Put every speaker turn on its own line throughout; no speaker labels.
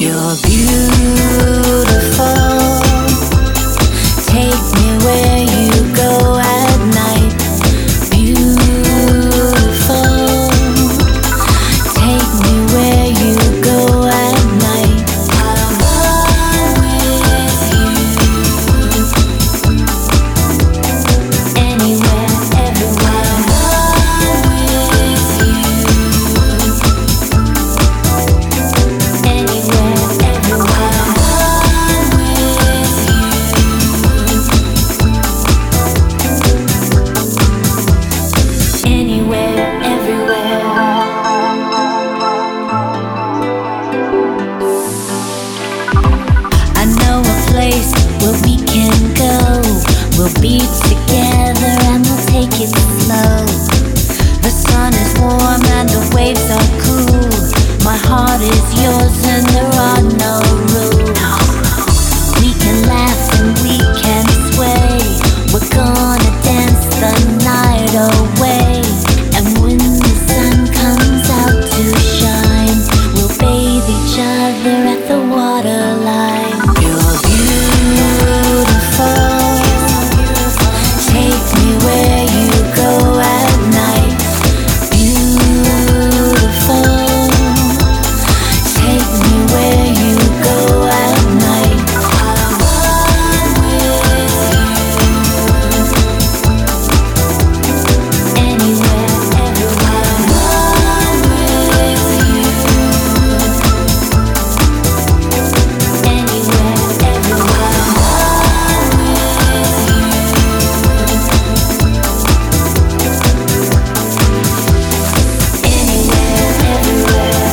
You're beautiful. Take me where you go at night. Beautiful. Take me where you go at night. I'll run with you. Anywhere, everywhere. Run with you. Anywhere, everywhere. Run with you. Anywhere, everywhere. I know a place where we can go. We'll be together and we'll take it slow. The sun is warm and the waves are cool. My heart is yours and there are no rules. We can laugh and we can sway. We're gonna dance the night away. And when the sun comes out to shine, we'll bathe each other at the waterline. You're beautiful. Take me where you go at night. Beautiful. Take me where you go at night. I'll run with you. Anywhere, everywhere. Run with you. Anywhere, everywhere. Run with you. Anywhere, everywhere.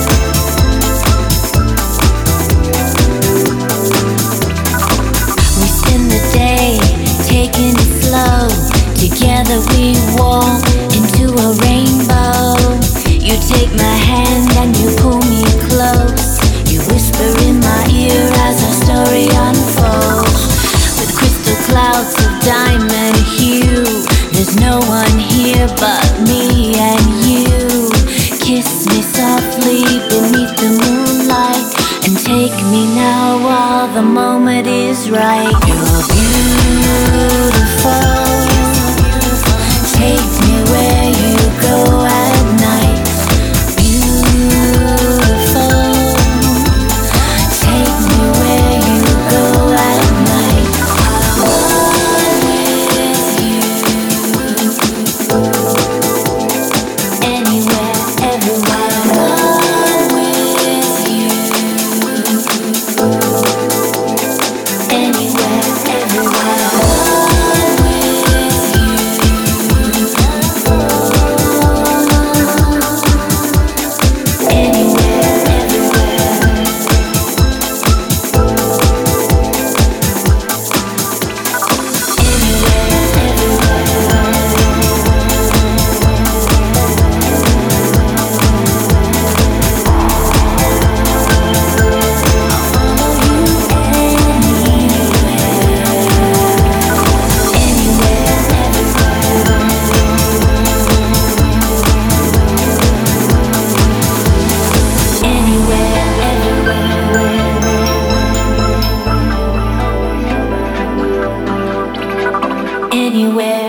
We spend the day taking it slow. Together we walk into a rainbow. You take my hand and you pull me close. You whisper in my ear as our story unfolds. With crystal clouds of diamond hue, there's no one here but me and you. Kiss me softly beneath the moonlight and take me now while the moment is right. You're beautiful. Take me where you go at night. Beautiful. Take me where you go at night. I'll run with you. Anywhere, everywhere. Run with you. Anywhere, everywhere. Run with you. Anywhere, everywhere. Anywhere,